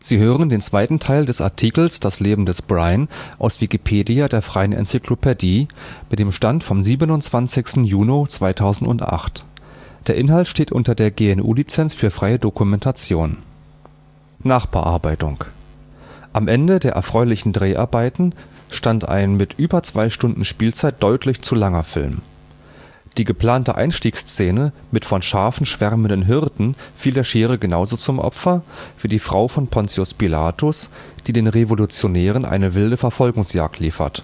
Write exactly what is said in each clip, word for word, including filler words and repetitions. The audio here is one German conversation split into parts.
Sie hören den zweiten Teil des Artikels Das Leben des Brian, aus Wikipedia, der freien Enzyklopädie. Mit dem Stand vom siebenundzwanzigsten Juni zweitausendacht. Der Inhalt steht unter der G N U-Lizenz für freie Dokumentation. Nachbearbeitung. Am Ende der erfreulichen Dreharbeiten stand ein mit über zwei Stunden Spielzeit deutlich zu langer Film. Die geplante Einstiegsszene mit von Schafen schwärmenden Hirten fiel der Schere genauso zum Opfer wie die Frau von Pontius Pilatus, die den Revolutionären eine wilde Verfolgungsjagd liefert.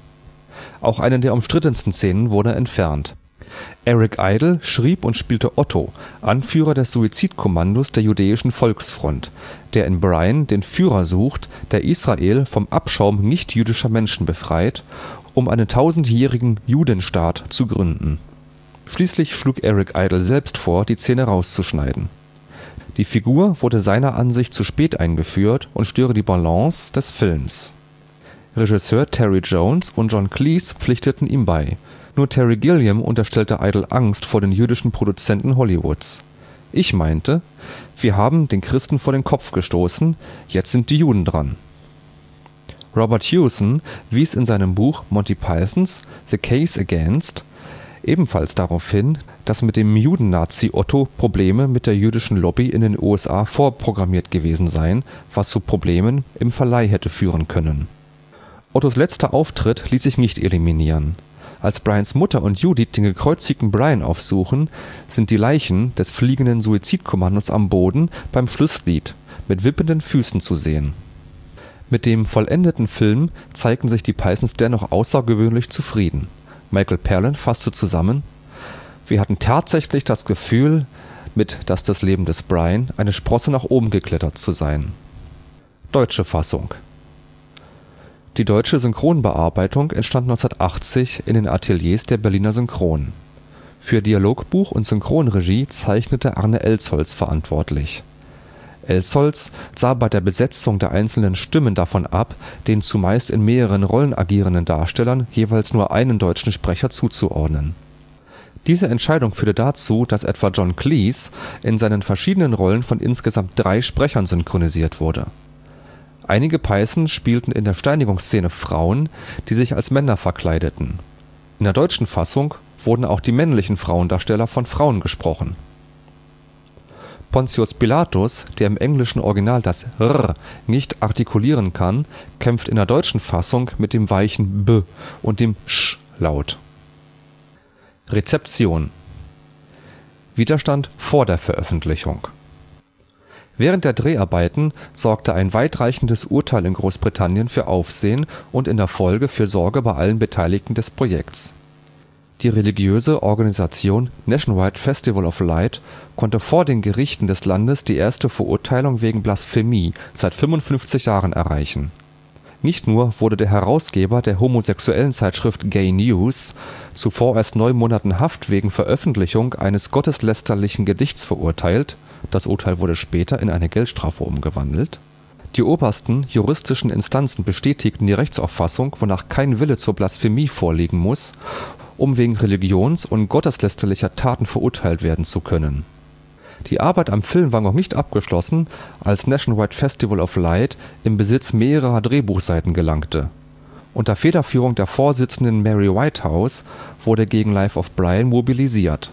Auch eine der umstrittensten Szenen wurde entfernt. Eric Idle schrieb und spielte Otto, Anführer des Suizidkommandos der Jüdischen Volksfront, der in Brian den Führer sucht, der Israel vom Abschaum nichtjüdischer Menschen befreit, um einen tausendjährigen Judenstaat zu gründen. Schließlich schlug Eric Idle selbst vor, die Szene rauszuschneiden. Die Figur wurde seiner Ansicht zu spät eingeführt und störe die Balance des Films. Regisseur Terry Jones und John Cleese pflichteten ihm bei. Nur Terry Gilliam unterstellte Idle Angst vor den jüdischen Produzenten Hollywoods. Ich meinte, wir haben den Christen vor den Kopf gestoßen, jetzt sind die Juden dran. Robert Hewson wies in seinem Buch Monty Pythons The Case Against ebenfalls darauf hin, dass mit dem Juden-Nazi Otto Probleme mit der jüdischen Lobby in den U S A vorprogrammiert gewesen seien, was zu Problemen im Verleih hätte führen können. Ottos letzter Auftritt ließ sich nicht eliminieren. Als Brians Mutter und Judith den gekreuzigten Brian aufsuchen, sind die Leichen des fliegenden Suizidkommandos am Boden beim Schlusslied mit wippenden Füßen zu sehen. Mit dem vollendeten Film zeigten sich die Pythons dennoch außergewöhnlich zufrieden. Michael Palin fasste zusammen: Wir hatten tatsächlich das Gefühl, mit Das das Leben des Brian eine Sprosse nach oben geklettert zu sein. Deutsche Fassung. Die deutsche Synchronbearbeitung entstand neunzehnhundertachtzig in den Ateliers der Berliner Synchron. Für Dialogbuch und Synchronregie zeichnete Arne Elsholz verantwortlich. Elsholz sah bei der Besetzung der einzelnen Stimmen davon ab, den zumeist in mehreren Rollen agierenden Darstellern jeweils nur einen deutschen Sprecher zuzuordnen. Diese Entscheidung führte dazu, dass etwa John Cleese in seinen verschiedenen Rollen von insgesamt drei Sprechern synchronisiert wurde. Einige Pythons spielten in der Steinigungsszene Frauen, die sich als Männer verkleideten. In der deutschen Fassung wurden auch die männlichen Frauendarsteller von Frauen gesprochen. Pontius Pilatus, der im englischen Original das R nicht artikulieren kann, kämpft in der deutschen Fassung mit dem weichen B und dem Sch-Laut. Rezeption. Widerstand vor der Veröffentlichung. Während der Dreharbeiten sorgte ein weitreichendes Urteil in Großbritannien für Aufsehen und in der Folge für Sorge bei allen Beteiligten des Projekts. Die religiöse Organisation Nationwide Festival of Light konnte vor den Gerichten des Landes die erste Verurteilung wegen Blasphemie seit fünfundfünfzig Jahren erreichen. Nicht nur wurde der Herausgeber der homosexuellen Zeitschrift Gay News zu vorerst neun Monaten Haft wegen Veröffentlichung eines gotteslästerlichen Gedichts verurteilt, das Urteil wurde später in eine Geldstrafe umgewandelt. Die obersten juristischen Instanzen bestätigten die Rechtsauffassung, wonach kein Wille zur Blasphemie vorliegen muss, um wegen religions- und gotteslästerlicher Taten verurteilt werden zu können. Die Arbeit am Film war noch nicht abgeschlossen, als Nationwide Festival of Light im Besitz mehrerer Drehbuchseiten gelangte. Unter Federführung der Vorsitzenden Mary Whitehouse wurde gegen Life of Brian mobilisiert.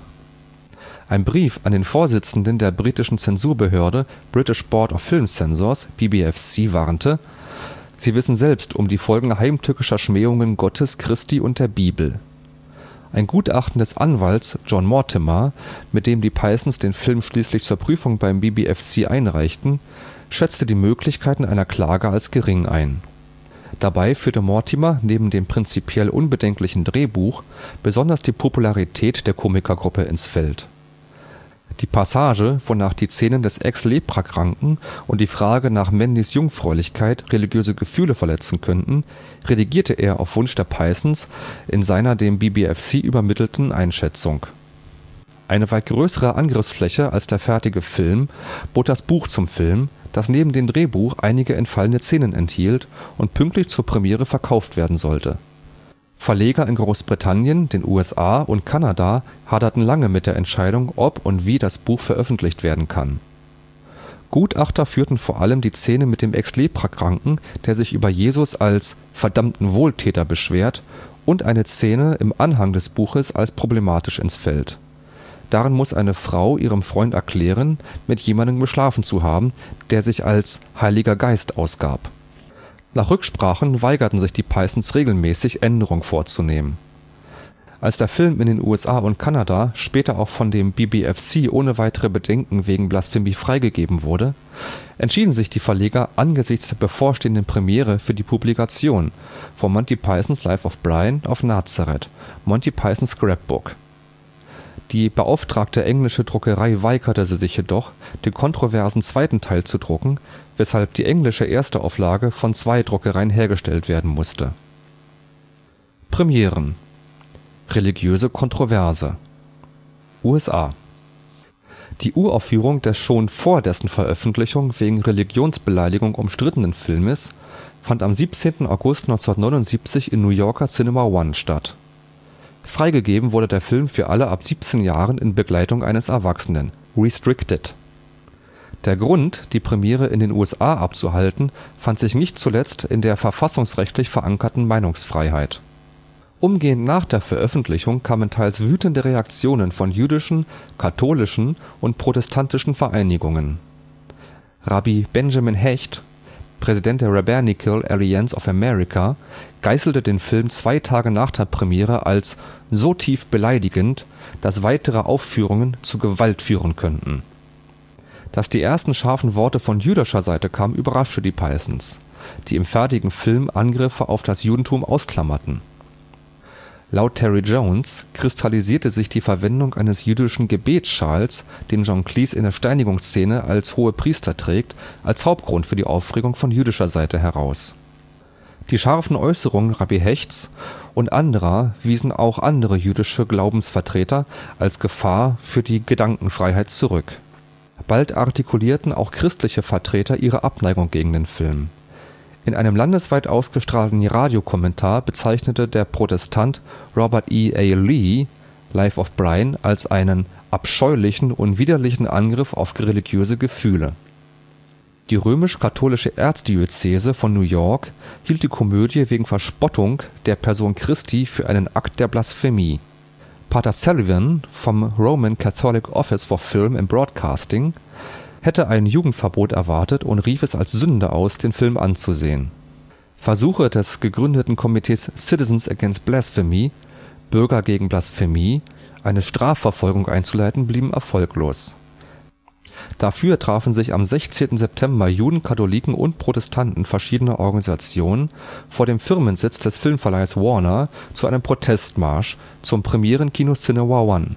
Ein Brief an den Vorsitzenden der britischen Zensurbehörde British Board of Film Censors (B B F C) warnte: Sie wissen selbst um die Folgen heimtückischer Schmähungen Gottes, Christi und der Bibel. Ein Gutachten des Anwalts John Mortimer, mit dem die Pythons den Film schließlich zur Prüfung beim B B F C einreichten, schätzte die Möglichkeiten einer Klage als gering ein. Dabei führte Mortimer neben dem prinzipiell unbedenklichen Drehbuch besonders die Popularität der Komikergruppe ins Feld. Die Passage, wonach die Szenen des Ex-Leprakranken und die Frage nach Mandys Jungfräulichkeit religiöse Gefühle verletzen könnten, redigierte er auf Wunsch der Pythons in seiner dem B B F C übermittelten Einschätzung. Eine weit größere Angriffsfläche als der fertige Film bot das Buch zum Film, das neben dem Drehbuch einige entfallene Szenen enthielt und pünktlich zur Premiere verkauft werden sollte. Verleger in Großbritannien, den U S A und Kanada haderten lange mit der Entscheidung, ob und wie das Buch veröffentlicht werden kann. Gutachter führten vor allem die Szene mit dem Ex-Lepra-Kranken, der sich über Jesus als „ verdammten Wohltäter “beschwert, und eine Szene im Anhang des Buches als problematisch ins Feld. Darin muss eine Frau ihrem Freund erklären, mit jemandem geschlafen zu haben, der sich als „ Heiliger Geist “ausgab. Nach Rücksprachen weigerten sich die Peisons regelmäßig, Änderungen vorzunehmen. Als der Film in den U S A und Kanada später auch von dem B B F C ohne weitere Bedenken wegen Blasphemie freigegeben wurde, entschieden sich die Verleger angesichts der bevorstehenden Premiere für die Publikation von Monty Pythons Life of Brian auf Nazareth, Monty Python Scrapbook. Die beauftragte englische Druckerei weigerte sich jedoch, den kontroversen zweiten Teil zu drucken, weshalb die englische Erstauflage von zwei Druckereien hergestellt werden musste. Premieren: Religiöse Kontroverse. U S A: Die Uraufführung des schon vor dessen Veröffentlichung wegen Religionsbeleidigung umstrittenen Filmes fand am siebzehnten August neunzehnhundertneunundsiebzig in New Yorker Cinema One statt. Freigegeben wurde der Film für alle ab siebzehn Jahren in Begleitung eines Erwachsenen (restricted). Der Grund, die Premiere in den U S A abzuhalten, fand sich nicht zuletzt in der verfassungsrechtlich verankerten Meinungsfreiheit. Umgehend nach der Veröffentlichung kamen teils wütende Reaktionen von jüdischen, katholischen und protestantischen Vereinigungen. Rabbi Benjamin Hecht, Präsident der Rabbinical Alliance of America, geißelte den Film zwei Tage nach der Premiere als „ so tief beleidigend, dass weitere Aufführungen zu Gewalt führen könnten “. Dass die ersten scharfen Worte von jüdischer Seite kamen, überraschte die Peisons, die im fertigen Film Angriffe auf das Judentum ausklammerten. Laut Terry Jones kristallisierte sich die Verwendung eines jüdischen Gebetsschals, den John Cleese in der Steinigungsszene als Hohepriester trägt, als Hauptgrund für die Aufregung von jüdischer Seite heraus. Die scharfen Äußerungen Rabbi Hechts und anderer wiesen auch andere jüdische Glaubensvertreter als Gefahr für die Gedankenfreiheit zurück. Bald artikulierten auch christliche Vertreter ihre Abneigung gegen den Film. In einem landesweit ausgestrahlten Radiokommentar bezeichnete der Protestant Robert E. A. Lee Life of Brian als einen „ abscheulichen und widerlichen Angriff auf religiöse Gefühle “. Die römisch-katholische Erzdiözese von New York hielt die Komödie wegen Verspottung der Person Christi für einen Akt der Blasphemie. Pater Sullivan vom Roman Catholic Office for Film and Broadcasting hätte ein Jugendverbot erwartet und rief es als Sünde aus, den Film anzusehen. Versuche des gegründeten Komitees Citizens Against Blasphemy (Bürger gegen Blasphemie), eine Strafverfolgung einzuleiten, blieben erfolglos. Dafür trafen sich am sechzehnten September Juden, Katholiken und Protestanten verschiedener Organisationen vor dem Firmensitz des Filmverleihs Warner zu einem Protestmarsch zum Premierenkino Cinema One.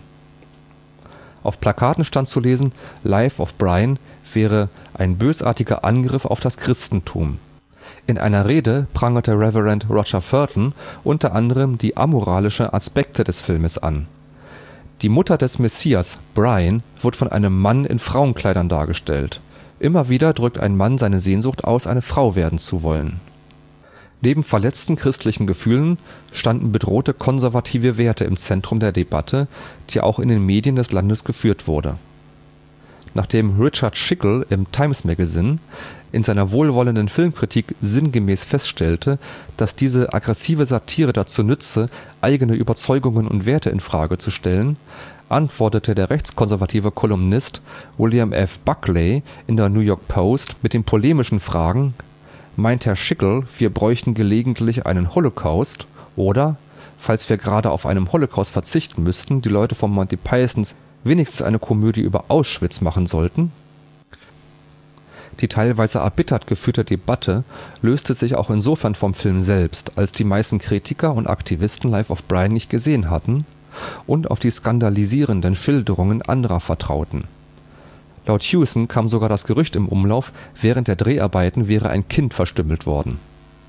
Auf Plakaten stand zu lesen, Life of Brian wäre ein bösartiger Angriff auf das Christentum. In einer Rede prangerte Reverend Roger Furton unter anderem die amoralischen Aspekte des Filmes an. Die Mutter des Messias, Brian, wird von einem Mann in Frauenkleidern dargestellt. Immer wieder drückt ein Mann seine Sehnsucht aus, eine Frau werden zu wollen. Neben verletzten christlichen Gefühlen standen bedrohte konservative Werte im Zentrum der Debatte, die auch in den Medien des Landes geführt wurde. Nachdem Richard Schickel im Times Magazine in seiner wohlwollenden Filmkritik sinngemäß feststellte, dass diese aggressive Satire dazu nütze, eigene Überzeugungen und Werte in Frage zu stellen, antwortete der rechtskonservative Kolumnist William F. Buckley in der New York Post mit den polemischen Fragen: Meint Herr Schickel, wir bräuchten gelegentlich einen Holocaust? Oder, falls wir gerade auf einen Holocaust verzichten müssten, die Leute von Monty Pythons wenigstens eine Komödie über Auschwitz machen sollten? Die teilweise erbittert geführte Debatte löste sich auch insofern vom Film selbst, als die meisten Kritiker und Aktivisten Life of Brian nicht gesehen hatten und auf die skandalisierenden Schilderungen anderer vertrauten. Laut Hewson kam sogar das Gerücht im Umlauf, während der Dreharbeiten wäre ein Kind verstümmelt worden.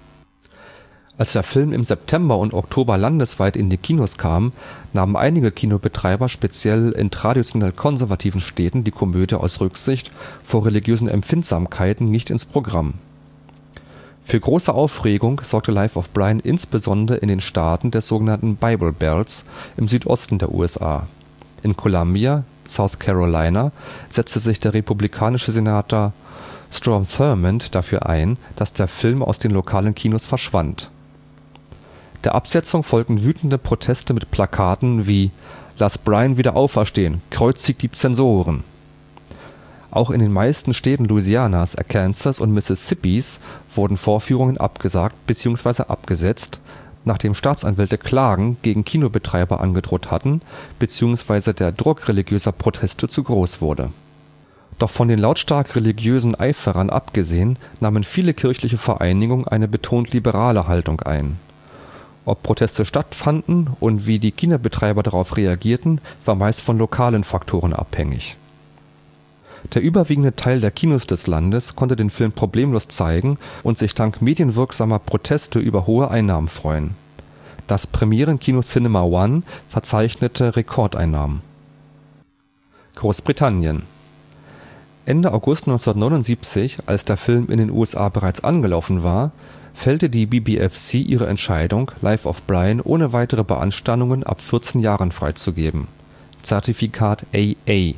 Als der Film im September und Oktober landesweit in die Kinos kam, nahmen einige Kinobetreiber speziell in traditionell konservativen Städten die Komödie aus Rücksicht vor religiösen Empfindsamkeiten nicht ins Programm. Für große Aufregung sorgte Life of Brian insbesondere in den Staaten des sogenannten Bible Belts im Südosten der U S A. In Columbia, South Carolina, setzte sich der republikanische Senator Strom Thurmond dafür ein, dass der Film aus den lokalen Kinos verschwand. Der Absetzung folgten wütende Proteste mit Plakaten wie „ Lass Bryan wieder auferstehen! Kreuzigt die Zensoren! “Auch in den meisten Städten Louisianas, Arkansas und Mississippis wurden Vorführungen abgesagt bzw. abgesetzt, nachdem Staatsanwälte Klagen gegen Kinobetreiber angedroht hatten bzw. der Druck religiöser Proteste zu groß wurde. Doch von den lautstark religiösen Eiferern abgesehen, nahmen viele kirchliche Vereinigungen eine betont liberale Haltung ein. Ob Proteste stattfanden und wie die Kinobetreiber darauf reagierten, war meist von lokalen Faktoren abhängig. Der überwiegende Teil der Kinos des Landes konnte den Film problemlos zeigen und sich dank medienwirksamer Proteste über hohe Einnahmen freuen. Das Premierenkino Cinema One verzeichnete Rekordeinnahmen. Großbritannien: Ende August neunzehnhundertneunundsiebzig, als der Film in den U S A bereits angelaufen war, fällte die B B F C ihre Entscheidung, Life of Brian ohne weitere Beanstandungen ab vierzehn Jahren freizugeben (Zertifikat A A).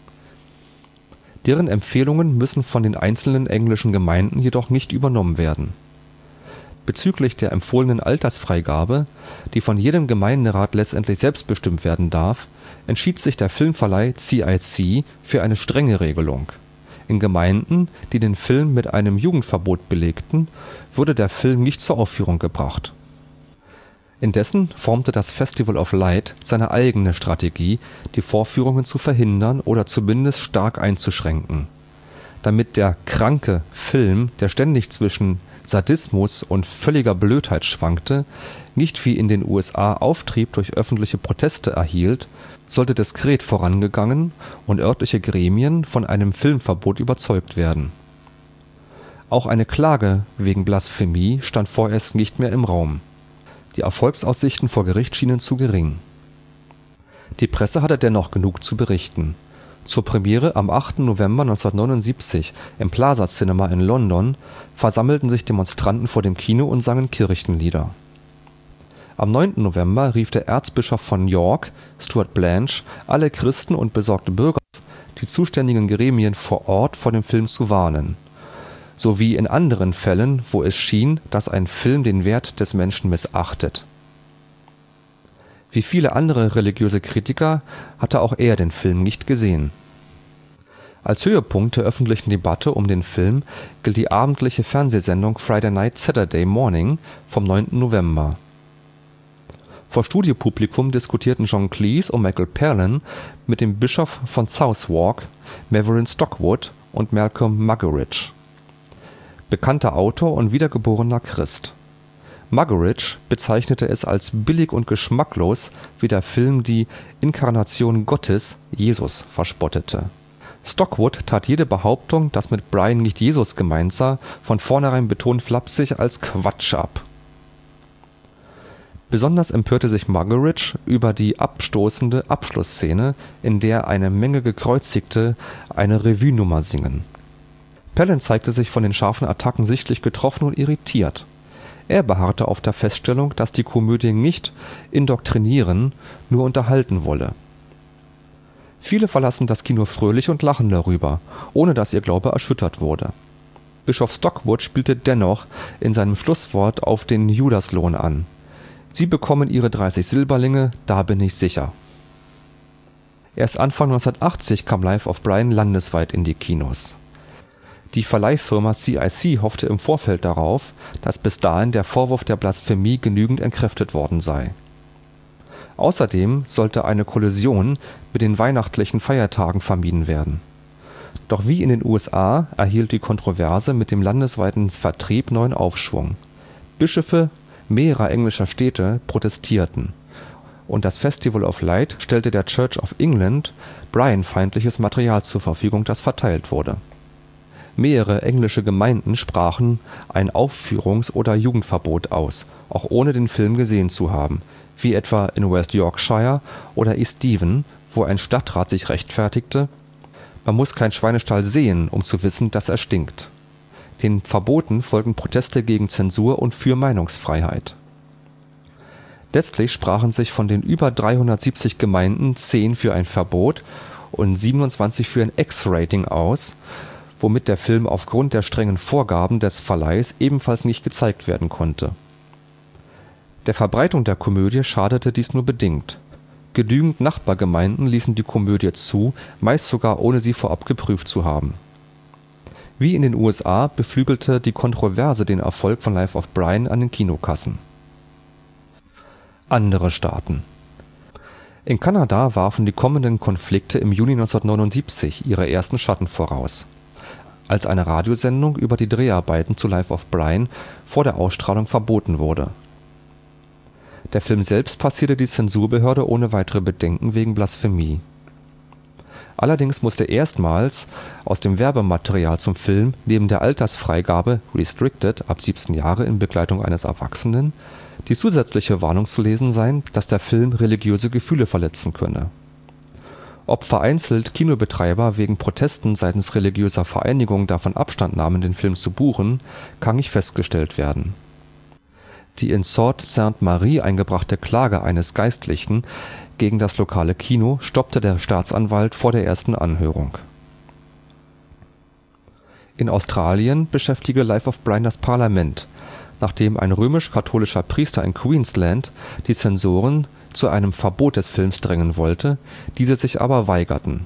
Deren Empfehlungen müssen von den einzelnen englischen Gemeinden jedoch nicht übernommen werden. Bezüglich der empfohlenen Altersfreigabe, die von jedem Gemeinderat letztendlich selbst bestimmt werden darf, entschied sich der Filmverleih C I C für eine strenge Regelung. In Gemeinden, die den Film mit einem Jugendverbot belegten, wurde der Film nicht zur Aufführung gebracht. Indessen formte das Festival of Light seine eigene Strategie, die Vorführungen zu verhindern oder zumindest stark einzuschränken. Damit der „ kranke “Film, der ständig zwischen Sadismus und völliger Blödheit schwankte, nicht wie in den U S A Auftrieb durch öffentliche Proteste erhielt, sollte diskret vorangegangen und örtliche Gremien von einem Filmverbot überzeugt werden. Auch eine Klage wegen Blasphemie stand vorerst nicht mehr im Raum. Die Erfolgsaussichten vor Gericht schienen zu gering. Die Presse hatte dennoch genug zu berichten. Zur Premiere am achten November neunzehnhundertneunundsiebzig im Plaza Cinema in London versammelten sich Demonstranten vor dem Kino und sangen Kirchenlieder. Am neunten November rief der Erzbischof von York, Stuart Blanch, alle Christen und besorgte Bürger auf, die zuständigen Gremien vor Ort vor dem Film zu warnen. So wie in anderen Fällen, wo es schien, dass ein Film den Wert des Menschen missachtet. Wie viele andere religiöse Kritiker hatte auch er den Film nicht gesehen. Als Höhepunkt der öffentlichen Debatte um den Film gilt die abendliche Fernsehsendung Friday Night Saturday Morning vom neunten November. Vor Studiopublikum diskutierten John Cleese und Michael Palin mit dem Bischof von Southwark, Maverick Stockwood und Malcolm Muggeridge. Bekannter Autor und wiedergeborener Christ. Muggeridge bezeichnete es als billig und geschmacklos, wie der Film die Inkarnation Gottes, Jesus, verspottete. Stockwood tat jede Behauptung, dass mit Brian nicht Jesus gemeint sei, von vornherein betont flapsig als Quatsch ab. Besonders empörte sich Muggeridge über die abstoßende Abschlussszene, in der eine Menge Gekreuzigte eine Revue-Nummer singen. Palin zeigte sich von den scharfen Attacken sichtlich getroffen und irritiert. Er beharrte auf der Feststellung, dass die Komödie nicht indoktrinieren, nur unterhalten wolle. Viele verlassen das Kino fröhlich und lachen darüber, ohne dass ihr Glaube erschüttert wurde. Bischof Stockwood spielte dennoch in seinem Schlusswort auf den Judaslohn an: „ Sie bekommen Ihre dreißig Silberlinge, da bin ich sicher. “Erst Anfang neunzehnhundertachtzig kam Life of Brian landesweit in die Kinos. Die Verleihfirma C I C hoffte im Vorfeld darauf, dass bis dahin der Vorwurf der Blasphemie genügend entkräftet worden sei. Außerdem sollte eine Kollision mit den weihnachtlichen Feiertagen vermieden werden. Doch wie in den U S A erhielt die Kontroverse mit dem landesweiten Vertrieb neuen Aufschwung. Bischöfe mehrerer englischer Städte protestierten, und das Festival of Light stellte der Church of England Brian-feindliches Material zur Verfügung, das verteilt wurde. Mehrere englische Gemeinden sprachen ein Aufführungs - oder Jugendverbot aus, auch ohne den Film gesehen zu haben, wie etwa in West Yorkshire oder East Devon, wo ein Stadtrat sich rechtfertigte: „ Man muss keinen Schweinestall sehen, um zu wissen, dass er stinkt. “Den Verboten folgen Proteste gegen Zensur und für Meinungsfreiheit. Letztlich sprachen sich von den über dreihundertsiebzig Gemeinden zehn für ein Verbot und siebenundzwanzig für ein X-Rating aus, womit der Film aufgrund der strengen Vorgaben des Verleihs ebenfalls nicht gezeigt werden konnte. Der Verbreitung der Komödie schadete dies nur bedingt. Genügend Nachbargemeinden ließen die Komödie zu, meist sogar ohne sie vorab geprüft zu haben. Wie in den U S A beflügelte die Kontroverse den Erfolg von Life of Brian an den Kinokassen. Andere Staaten. In Kanada warfen die kommenden Konflikte im Juni neunzehnhundertneunundsiebzig ihre ersten Schatten voraus, als eine Radiosendung über die Dreharbeiten zu Life of Brian vor der Ausstrahlung verboten wurde. Der Film selbst passierte die Zensurbehörde ohne weitere Bedenken wegen Blasphemie. Allerdings musste erstmals aus dem Werbematerial zum Film neben der Altersfreigabe „ Restricted “(ab siebzehn Jahre in Begleitung eines Erwachsenen) die zusätzliche Warnung zu lesen sein, dass der Film religiöse Gefühle verletzen könne. Ob vereinzelt Kinobetreiber wegen Protesten seitens religiöser Vereinigungen davon Abstand nahmen, den Film zu buchen, kann nicht festgestellt werden. Die in Sault-Sainte-Marie eingebrachte Klage eines Geistlichen gegen das lokale Kino stoppte der Staatsanwalt vor der ersten Anhörung. In Australien beschäftigte Life of Brian das Parlament, nachdem ein römisch-katholischer Priester in Queensland die Zensoren zu einem Verbot des Films drängen wollte, diese sich aber weigerten.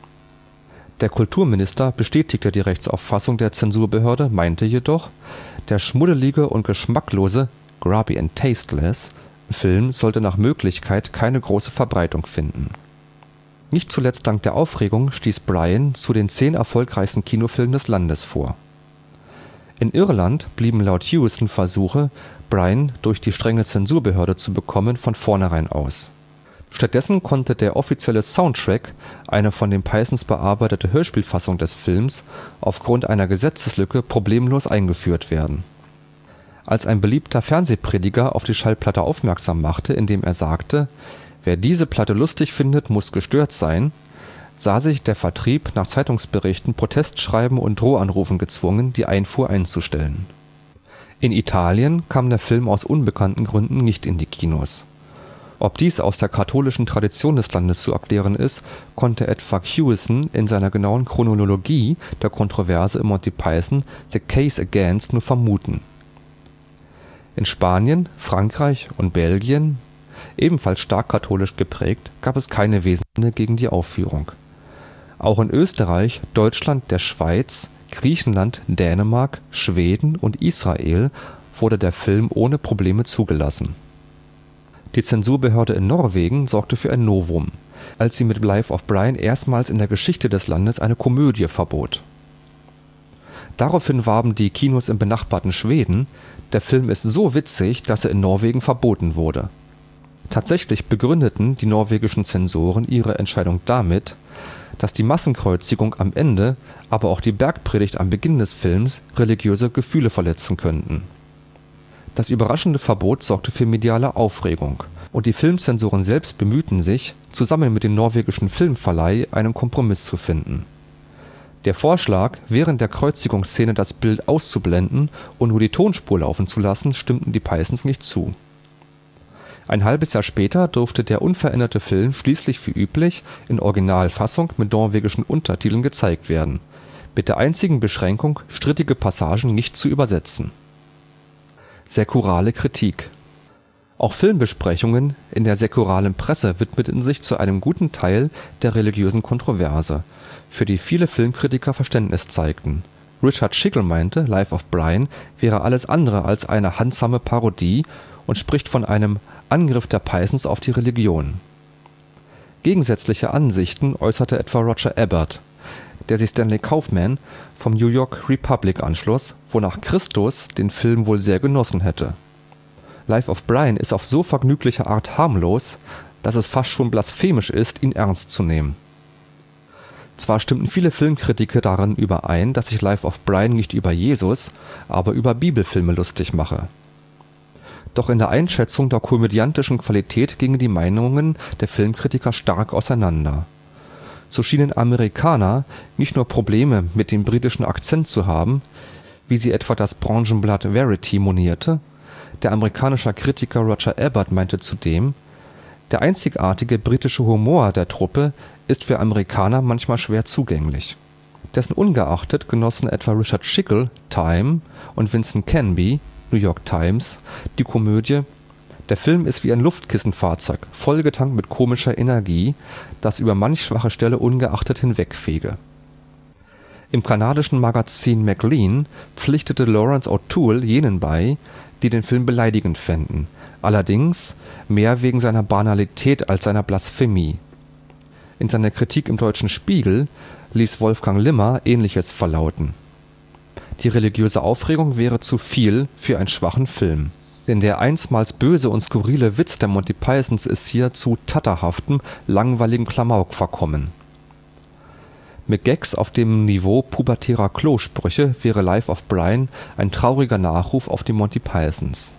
Der Kulturminister bestätigte die Rechtsauffassung der Zensurbehörde, meinte jedoch, der schmuddelige und geschmacklose „ grubby and tasteless “Film sollte nach Möglichkeit keine große Verbreitung finden. Nicht zuletzt dank der Aufregung stieß Brian zu den zehn erfolgreichsten Kinofilmen des Landes vor. In Irland blieben laut Hewson Versuche, Brian durch die strenge Zensurbehörde zu bekommen, von vornherein aus. Stattdessen konnte der offizielle Soundtrack, eine von den Peisons bearbeitete Hörspielfassung des Films, aufgrund einer Gesetzeslücke problemlos eingeführt werden. Als ein beliebter Fernsehprediger auf die Schallplatte aufmerksam machte, indem er sagte, „ Wer diese Platte lustig findet, muss gestört sein “, sah sich der Vertrieb nach Zeitungsberichten, Protestschreiben und Drohanrufen gezwungen, die Einfuhr einzustellen. In Italien kam der Film aus unbekannten Gründen nicht in die Kinos. Ob dies aus der katholischen Tradition des Landes zu erklären ist, konnte etwa Hewson in seiner genauen Chronologie der Kontroverse im Monty Python The Case Against nur vermuten. In Spanien, Frankreich und Belgien, ebenfalls stark katholisch geprägt, gab es keine Wesensgründe gegen die Aufführung. Auch in Österreich, Deutschland, der Schweiz, Griechenland, Dänemark, Schweden und Israel wurde der Film ohne Probleme zugelassen. Die Zensurbehörde in Norwegen sorgte für ein Novum, als sie mit Life of Brian erstmals in der Geschichte des Landes eine Komödie verbot. Daraufhin warben die Kinos im benachbarten Schweden, der Film ist so witzig, dass er in Norwegen verboten wurde. Tatsächlich begründeten die norwegischen Zensoren ihre Entscheidung damit, dass die Massenkreuzigung am Ende, aber auch die Bergpredigt am Beginn des Films religiöse Gefühle verletzen könnten. Das überraschende Verbot sorgte für mediale Aufregung, und die Filmzensoren selbst bemühten sich, zusammen mit dem norwegischen Filmverleih einen Kompromiss zu finden. Der Vorschlag, während der Kreuzigungsszene das Bild auszublenden und nur die Tonspur laufen zu lassen, stimmten die Peisons nicht zu. Ein halbes Jahr später durfte der unveränderte Film schließlich wie üblich in Originalfassung mit norwegischen Untertiteln gezeigt werden, mit der einzigen Beschränkung, strittige Passagen nicht zu übersetzen. Säkulare Kritik. Auch Filmbesprechungen in der säkularen Presse widmeten sich zu einem guten Teil der religiösen Kontroverse, für die viele Filmkritiker Verständnis zeigten. Richard Schickel meinte, Life of Brian wäre alles andere als eine handsame Parodie und spricht von einem „ Angriff der Peisons auf die Religion “. Gegensätzliche Ansichten äußerte etwa Roger Ebert, der sich Stanley Kaufman vom New York Republic anschloss, wonach Christus den Film wohl sehr genossen hätte. Life of Brian ist auf so vergnügliche Art harmlos, dass es fast schon blasphemisch ist, ihn ernst zu nehmen. Zwar stimmten viele Filmkritiker darin überein, dass sich Life of Brian nicht über Jesus, aber über Bibelfilme lustig mache. Doch in der Einschätzung der komödiantischen Qualität gingen die Meinungen der Filmkritiker stark auseinander. So schienen Amerikaner nicht nur Probleme mit dem britischen Akzent zu haben, wie sie etwa das Branchenblatt Variety monierte, Der amerikanische Kritiker Roger Ebert meinte zudem: „ Der einzigartige britische Humor der Truppe ist für Amerikaner manchmal schwer zugänglich. “Dessen ungeachtet genossen etwa Richard Schickel (Time) und Vincent Canby (New York Times) die Komödie: „ Der Film ist wie ein Luftkissenfahrzeug, vollgetankt mit komischer Energie, das über manch schwache Stelle ungeachtet hinwegfege. “Im kanadischen Magazin Maclean pflichtete Lawrence O'Toole jenen bei, die den Film beleidigend fänden, allerdings mehr wegen seiner Banalität als seiner Blasphemie. In seiner Kritik im Deutschen Spiegel ließ Wolfgang Limmer Ähnliches verlauten: „ Die religiöse Aufregung wäre zu viel für einen schwachen Film. Denn der einstmals böse und skurrile Witz der Monty Pythons ist hier zu tatterhaftem, langweiligem Klamauk verkommen. Mit Gags auf dem Niveau pubertärer Klosprüche wäre Life of Brian ein trauriger Nachruf auf die Monty Pythons.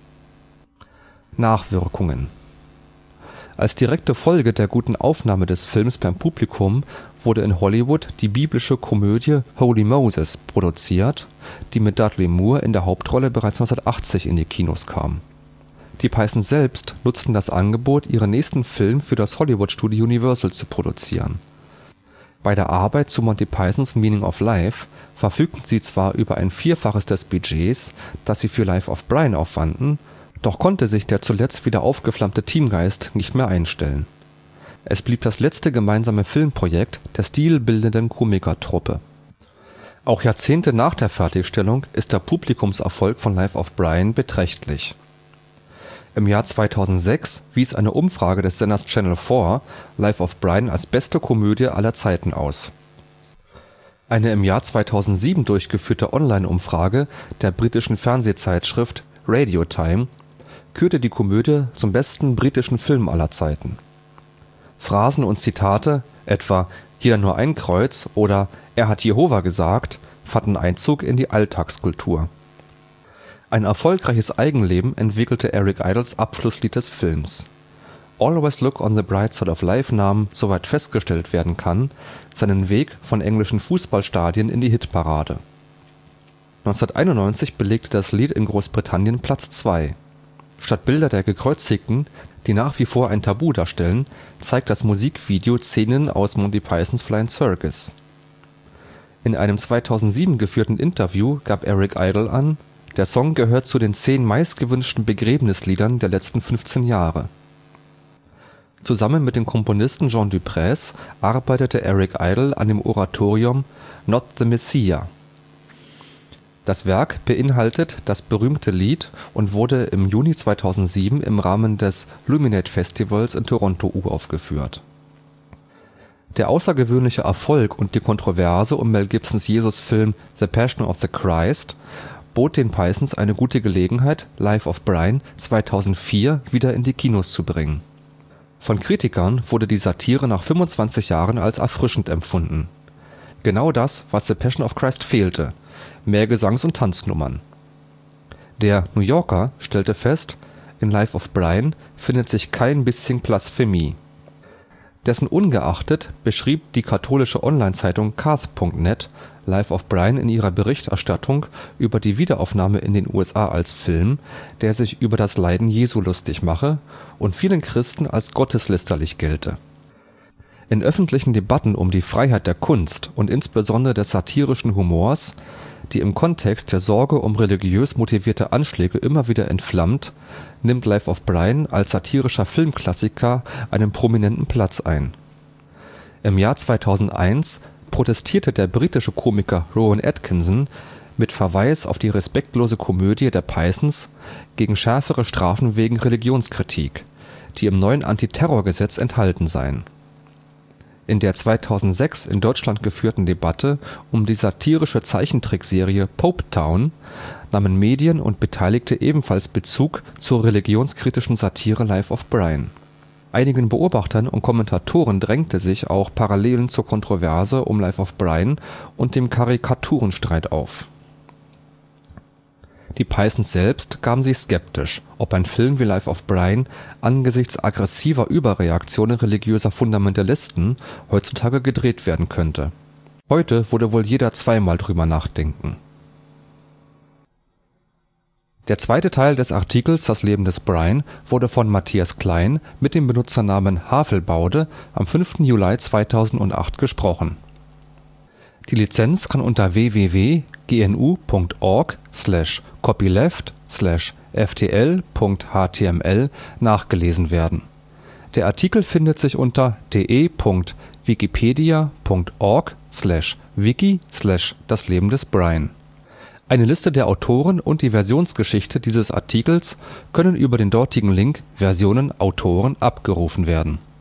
“Nachwirkungen. Als direkte Folge der guten Aufnahme des Films beim Publikum wurde in Hollywood die biblische Komödie Holy Moses produziert, die mit Dudley Moore in der Hauptrolle bereits neunzehnhundertachtzig in die Kinos kam. Die Pythons selbst nutzten das Angebot, ihren nächsten Film für das Hollywood-Studio Universal zu produzieren. Bei der Arbeit zu Monty Pythons Meaning of Life verfügten sie zwar über ein Vierfaches des Budgets, das sie für Life of Brian aufwandten, doch konnte sich der zuletzt wieder aufgeflammte Teamgeist nicht mehr einstellen. Es blieb das letzte gemeinsame Filmprojekt der stilbildenden Komikertruppe. Auch Jahrzehnte nach der Fertigstellung ist der Publikumserfolg von Life of Brian beträchtlich. Im Jahr zweitausendsechs wies eine Umfrage des Senders Channel vier Life of Brian als beste Komödie aller Zeiten aus. Eine im Jahr zweitausendsieben durchgeführte Online-Umfrage der britischen Fernsehzeitschrift Radio Time kürte die Komödie zum besten britischen Film aller Zeiten. Phrasen und Zitate, etwa „ Jeder nur ein Kreuz “oder „ Er hat Jehova gesagt “, fanden Einzug in die Alltagskultur. Ein erfolgreiches Eigenleben entwickelte Eric Idles Abschlusslied des Films. „ Always Look on the Bright Side of Life “nahm, soweit festgestellt werden kann, seinen Weg von englischen Fußballstadien in die Hitparade. neunzehnhunderteinundneunzig belegte das Lied in Großbritannien Platz zwei. Statt Bilder der Gekreuzigten, die nach wie vor ein Tabu darstellen, zeigt das Musikvideo Szenen aus Monty Pythons Flying Circus. In einem zweitausendsieben geführten Interview gab Eric Idle an, der Song gehört zu den zehn meistgewünschten Begräbnisliedern der letzten fünfzehn Jahre. Zusammen mit dem Komponisten Jean Duprez arbeitete Eric Idle an dem Oratorium Not the Messiah. Das Werk beinhaltet das berühmte Lied und wurde im Juni zweitausendsieben im Rahmen des Luminate Festivals in Toronto uraufgeführt. Der außergewöhnliche Erfolg und die Kontroverse um Mel Gibsons Jesus-Film The Passion of the Christ bot den Pythons eine gute Gelegenheit, Life of Brian zweitausendvier wieder in die Kinos zu bringen. Von Kritikern wurde die Satire nach fünfundzwanzig Jahren als erfrischend empfunden. Genau das, was The Passion of Christ fehlte: mehr Gesangs - und Tanznummern. Der New Yorker stellte fest, in Life of Brian findet sich kein bisschen Blasphemie. Dessen ungeachtet beschrieb die katholische Online-Zeitung Carth Punkt net Life of Brian in ihrer Berichterstattung über die Wiederaufnahme in den U S A als Film, der sich über das Leiden Jesu lustig mache und vielen Christen als gotteslästerlich gelte. In öffentlichen Debatten um die Freiheit der Kunst und insbesondere des satirischen Humors, die im Kontext der Sorge um religiös motivierte Anschläge immer wieder entflammt, nimmt Life of Brian als satirischer Filmklassiker einen prominenten Platz ein. Im Jahr zweitausendeins protestierte der britische Komiker Rowan Atkinson mit Verweis auf die respektlose Komödie der Pythons gegen schärfere Strafen wegen Religionskritik, die im neuen Antiterrorgesetz enthalten seien. In der zweitausendsechs in Deutschland geführten Debatte um die satirische Zeichentrickserie Popetown nahmen Medien und Beteiligte ebenfalls Bezug zur religionskritischen Satire Life of Brian. Einigen Beobachtern und Kommentatoren drängte sich auch Parallelen zur Kontroverse um Life of Brian und dem Karikaturenstreit auf. Die Pythons selbst gaben sich skeptisch, ob ein Film wie Life of Brian angesichts aggressiver Überreaktionen religiöser Fundamentalisten heutzutage gedreht werden könnte. Heute würde wohl jeder zweimal drüber nachdenken. Der zweite Teil des Artikels Das Leben des Brian wurde von Matthias Klein mit dem Benutzernamen Havelbaude am fünften Juli zweitausendacht gesprochen. Die Lizenz kann unter w w w punkt g n u punkt org slash copyleft slash f t l punkt h t m l nachgelesen werden. Der Artikel findet sich unter de punkt wikipedia punkt org slash wiki slash das Leben des Brian. Eine Liste der Autoren und die Versionsgeschichte dieses Artikels können über den dortigen Link Versionen Autoren abgerufen werden